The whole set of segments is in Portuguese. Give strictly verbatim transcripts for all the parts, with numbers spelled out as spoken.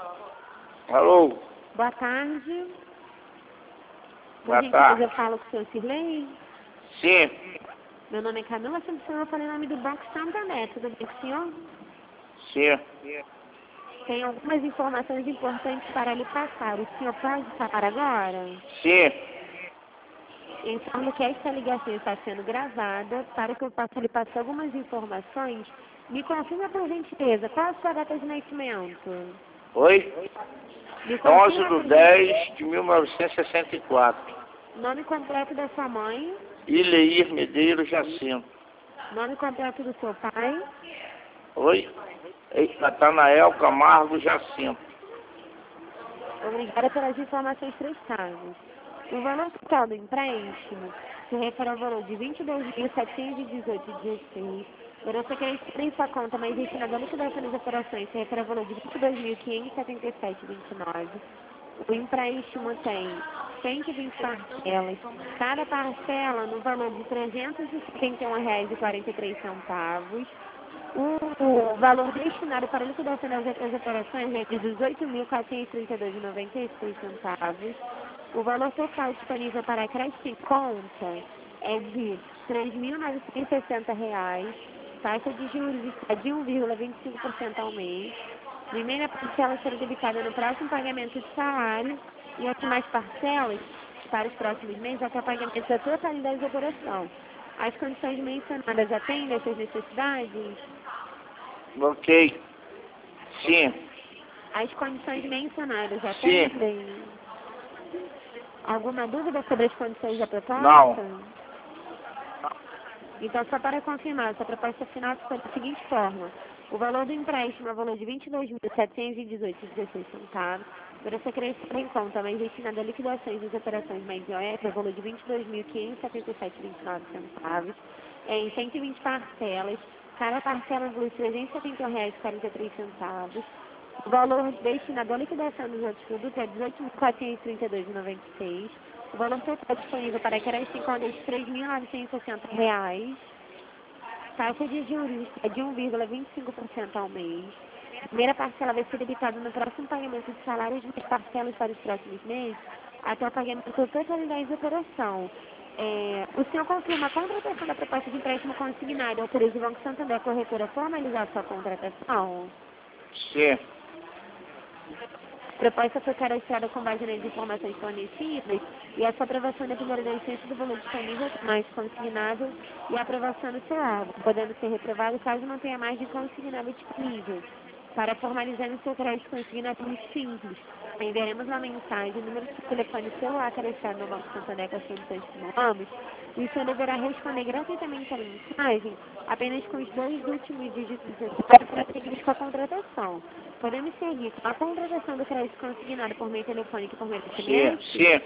Alô? Boa tarde. Por Boa gentileza, tarde. eu falo com o senhor Sirlei. Sim, Meu nome é Camila, sempre senhor, eu falei em nome do Banco Santander. Tudo bem com o senhor? sim. Tem algumas informações importantes para lhe passar. O senhor pode falar agora? Sim. Informo que esta ligação está sendo gravada para que eu possa lhe passar algumas informações. Me confirma, por gentileza, qual a sua data de nascimento? Oi? Me onze confirma, de por dez gentileza, de mil novecentos e sessenta e quatro. nome completo da sua mãe, Ileir Medeiros Jacinto. nome completo do seu pai. Oi? Ei, Natanael Camargo Jacinto. Obrigada pelas informações prestadas. O valor total do empréstimo se refere ao valor de vinte e dois mil setecentos e dezoito vírgula dezesseis. Para você querer em sua conta, mas destinada à liquidação das operações, se refere ao valor de vinte e dois mil quinhentos e setenta e sete vírgula vinte e nove. O empréstimo tem cento e vinte parcelas, cada parcela no valor de trezentos e setenta e um reais e quarenta e três centavos. O valor destinado para a liquidação das outras operações é de dezoito mil quatrocentos e trinta e dois vírgula noventa e seis centavos. O valor total disponível para crédito em conta é de três mil novecentos e sessenta reais. Taxa de juros está de um vírgula vinte e cinco por cento ao mês. Primeira parcela será debitada no próximo pagamento de salário e as demais parcelas para os próximos meses até o pagamento da totalidade da operação. As condições mencionadas atendem essas necessidades? Ok. Sim. As condições mencionadas Sim. atendem? Alguma dúvida sobre as condições da proposta? Não. Então, só para confirmar, essa proposta final ficou da seguinte forma. O valor do empréstimo é o valor de vinte e dois mil setecentos e dezoito vírgula dezesseis centavos. Para você querer em conta, mas destinado a liquidações das operações mais I O F, é o valor de vinte e dois mil quinhentos e setenta e sete vírgula vinte e nove centavos. É em cento e vinte parcelas. Cada parcela inclui trezentos e setenta e um reais e quarenta e três centavos. O valor destinado à liquidação dos outros produtos é dezoito mil quatrocentos e trinta e dois vírgula noventa e seis. O valor total disponível para crédito em conta é de três mil novecentos e sessenta reais. Taxa de juros é de um vírgula vinte e cinco por cento ao mês. A primeira parcela vai ser debitada no próximo pagamento de salários e parcelas para os próximos meses, até o pagamento da totalidade da operação. É, o senhor confirma a contratação da proposta de empréstimo consignado e autoriza o Banco Santander Corretora a formalizar sua contratação? Sim. A proposta foi cadastrada com base nas informações fornecidas e a sua aprovação na primeira instância do valor disponível mais consignável e a aprovação do seu órgão, podendo ser reprovado caso não tenha mais de consignável disponível. Para formalizar o seu crédito consignado é muito simples. Enviaremos uma mensagem, número de telefone celular cadastrado no Banco Santander com as condições que falamos, e o senhor deverá responder gratuitamente a mensagem apenas com os dois últimos dígitos necessários para seguir com a contratação. Podemos seguir com a contratação do crédito consignado por meio telefônico e por meio de Sim. S M S? Sim.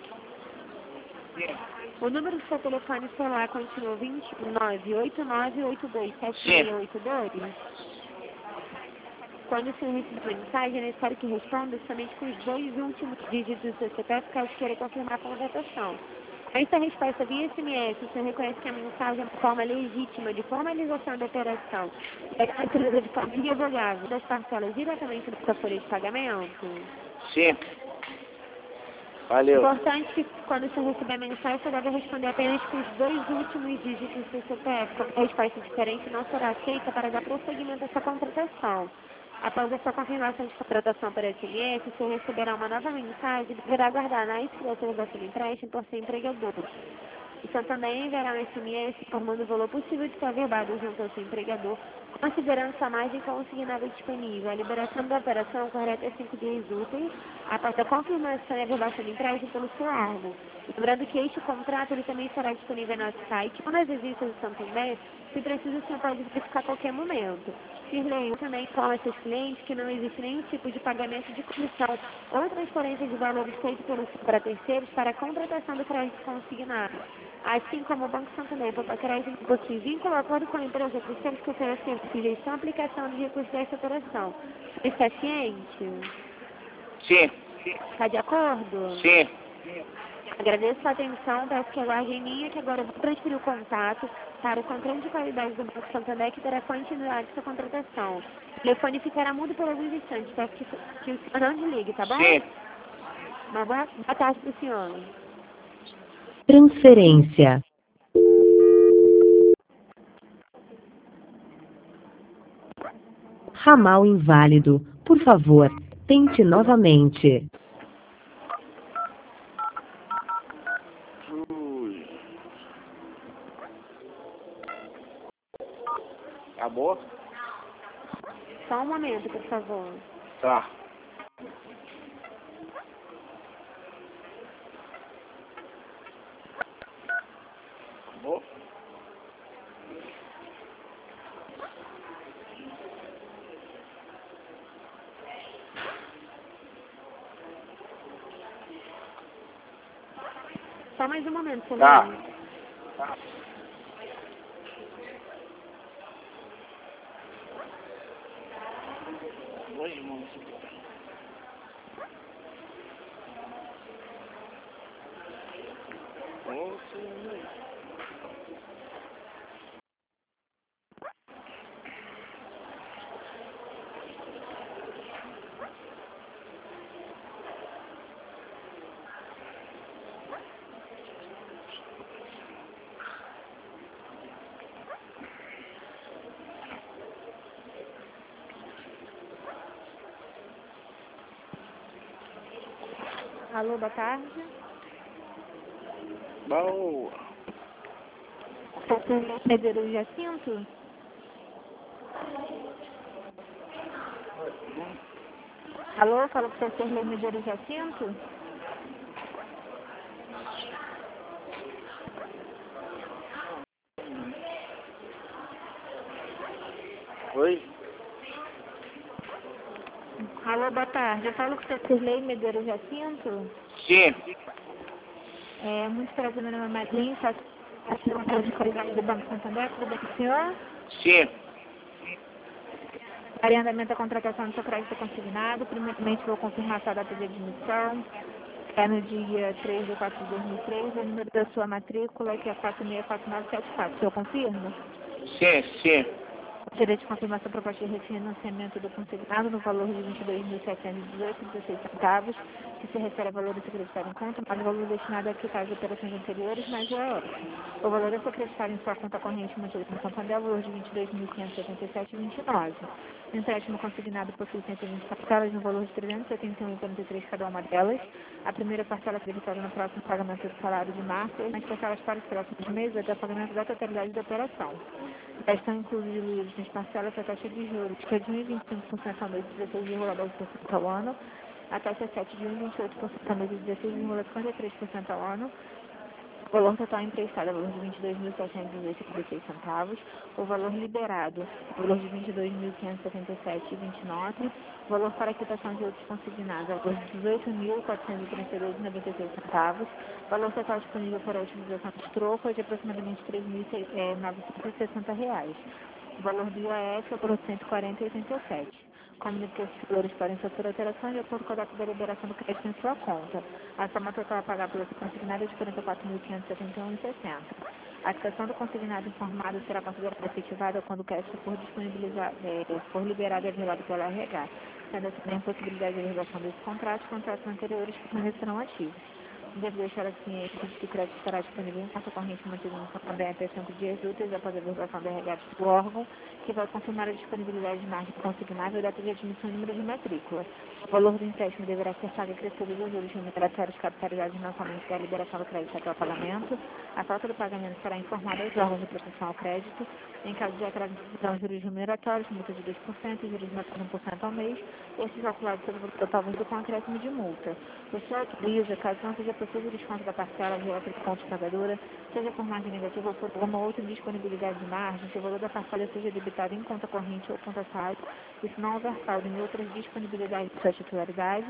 O número do seu telefone celular continua vinte e nove, oito nove oito dois, sete seis Sim. oito dois. Quando o senhor receber a mensagem, é necessário que responda somente com os dois últimos dígitos do seu C P F, caso queira confirmar a contratação. Com essa resposta via S M S, o senhor reconhece que a mensagem é uma forma legítima de formalização da operação e a natureza de forma irrevogável das parcelas diretamente da sua folha de pagamento? Sim. Valeu. Importante que quando você receber a mensagem, você deve responder apenas com os dois últimos dígitos do seu C P F. Qualquer resposta diferente não será aceita para dar prosseguimento a essa contratação. Após a sua confirmação de contratação por S M S, o senhor receberá uma nova mensagem e deverá aguardar na inscrição da sua empréstimo por ser empregador. O senhor também enviará um S M S informando o valor possível de ser averbado junto ao seu empregador, considerando sua margem consignável disponível. A liberação da operação ocorre até cinco dias úteis, após a confirmação e averbação do empréstimo pelo seu órgão. Lembrando que este contrato ele também será disponível no nosso site ou nas agências do Santander, se preciso, o senhor pode verificar a qualquer momento. Sirlei, eu também informo a seus clientes que não existe nenhum tipo de pagamento de comissão ou transferência de valores feito pelo para terceiros para a contratação do crédito consignado. Assim como o Banco Santander para crédito possui vínculo, acordo com a empresa terceiros que oferecem sujeição à aplicação de recursos desta operação. Está ciente? Sim. Está de acordo? Sim. Agradeço a atenção, peço que aguarde em linha, que agora eu vou transferir o contato para o controle de qualidade do Banco Santander, que terá continuidade com a contratação. O telefone ficará mudo por alguns instantes, peço que, que o senhor não desligue, tá bom? Sim. Uma boa, boa tarde para o senhor. Transferência. Ramal inválido. Por favor, tente novamente. Ui. Acabou? Só um momento, por favor. Tá. Acabou? Só mais um momento, senhor. Tá. Tá. Oi, irmão. Alô, boa tarde. Boa. Doutor Medeiros Jacinto? Alô, fala com o doutor Medeiros Jacinto? Oi? Alô, boa tarde. Eu falo com o doutor Medeiros Jacinto? Sim. É muito prazer, meu nome é Madrinha, faço parte do controle de qualidade do Banco Santander, tudo bem com o senhor? Sim. Para andamento da contratação do seu crédito consignado, primeiramente vou confirmar sua data de admissão, que é no dia três de quatro de dois mil e três, o número da sua matrícula, que é quatro seis quatro nove sete quatro. O senhor confirma? Sim, sim. Gostaria de confirmar sua proposta de refinanciamento do consignado no valor de vinte e dois mil setecentos e dezoito vírgula dezesseis centavos, que se refere a valor a ser acreditado em conta, mais o valor destinado a quitar as operações anteriores, mais o A O C. O valor a ser acreditado em sua conta corrente mantida no Santander é o valor de vinte e dois mil quinhentos e setenta e sete vírgula vinte e nove. O empréstimo consignado possui cento e vinte parcelas no valor de trezentos e setenta e um vírgula quarenta e três cada uma delas. A primeira parcela acreditada no próximo pagamento do salário de março e as parcelas para os próximos meses até o pagamento da totalidade da operação. Já estão incluídos nas parcelas a taxa de juros, que é de um vírgula vinte e cinco por cento ao mês e dezesseis vírgula dez por cento ao ano, a taxa sete de um vírgula vinte e oito por cento ao mês e dezesseis vírgula cinquenta e três por cento ao ano, o valor total emprestado é o valor de vinte e dois mil setecentos e dezoito vírgula dezesseis centavos, o valor liberado é o valor de vinte e dois mil quinhentos e setenta e sete vírgula vinte e nove, o valor para quitação de outros consignados é o valor de dezoito mil quatrocentos e trinta e dois vírgula noventa e seis centavos, o valor total disponível para a utilização dos trocos é de aproximadamente três mil novecentos e sessenta reais. O valor do I A S é o valor de cento e quarenta vírgula oitenta e sete. Comunique que esses valores podem sofrer alterações de acordo com a data da liberação do crédito em sua conta. A soma total a pagar pelo consignado é de quarenta e quatro mil quinhentos e setenta e um vírgula sessenta. A quitação do consignado informado será considerada efetivada quando o crédito for disponibilizado, é, for liberado e averiguado pela R H. Sendo assim, a impossibilidade de renovação desse contrato, os contratos anteriores permanecerão ativos. Deve deixar assim de que o crédito estará disponível em conta corrente mantida no Santander até cinco dias úteis após a verificação da R H do órgão, que vai confirmar a disponibilidade de margem consignável e data de admissão e número de matrícula. O valor do empréstimo deverá ser pago acrescido dos juros remuneratórios capitalizados mensalmente da liberação do crédito até o pagamento. A falta do pagamento será informada aos órgãos de proteção ao crédito. Em caso de atraso de decisão, juros remuneratórios, multa de dois por cento e juros de um por cento ao mês, estes calculados sobre o valor total vindo com acréscimo de multa. O senhor autoriza, caso não seja possível o desconto da parcela de outra ponto de pagadora, seja por margem negativa ou por alguma outra indisponibilidade de margem, que o valor da parcela seja debitado em conta corrente ou conta saldo, e se não houver saldo em outras disponibilidades de sua titularidade.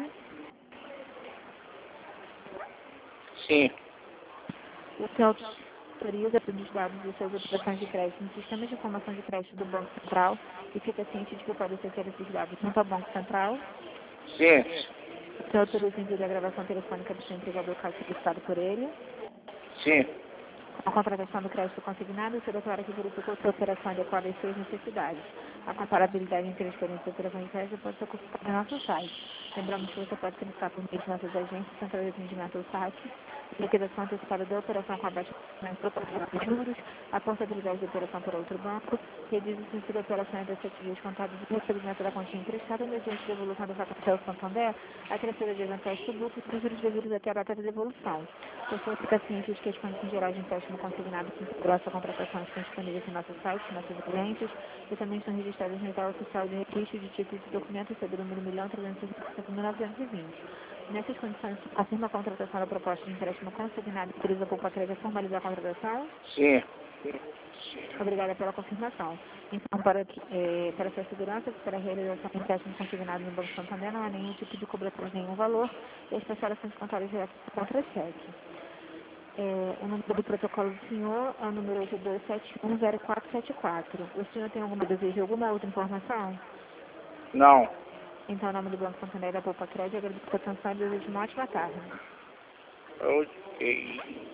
Sim. O senhor autoriza os dados de suas operações de crédito no sistema de informação de crédito do Banco Central e fica ciente de que pode acessar esses dados junto ao Banco Central. Sim. O senhor autoriza o envio da gravação telefônica do seu empregador caso solicitado por ele? Sim. A contratação do crédito consignado, o senhor declara que verificou que a operação adequada às suas necessidades. A comparabilidade entre a experiência da operação de crédito pode ser consultada no nosso site. Lembramos que você pode solicitar por meio de nossas agências, central de atendimento ou site, liquidação antecipada da operação com abaixo de juros, a portabilidade da operação por outro banco, reduzir da operação entre sete dias contados e recebimento da continha emprestada mediante devolução da fatura ao Santander, a crescida de eventuais tributos e juros devidos até a data de devolução. O senhor fica ciente de que as condições gerais de empréstimo consignado que integrou essa contratação estão disponíveis no nosso site, nossos clientes, e também estão registrados no Itaú Oficial de Registro de Títulos e Documentos sob o número um milhão trezentos e sessenta e cinco mil novecentos e vinte. Nessas condições, confirma a contratação da proposta de empréstimo consignado que utiliza a Poupa Crédito a formalizar a contratação? Sim. Obrigada pela confirmação. Então, para, eh, para sua segurança, para a realização do empréstimo consignado no Banco Santander, não há nenhum tipo de cobertura de nenhum valor, e as parcelações contábeis diretas contra cheque. É, o número do protocolo do senhor é o número oito dois sete um zero quatro sete quatro. O senhor tem alguma desejo, alguma outra informação? Não. Então, em nome do Banco Santander e da Poupa Crédito, agradeço a atenção e desejo uma ótima tarde. Ok.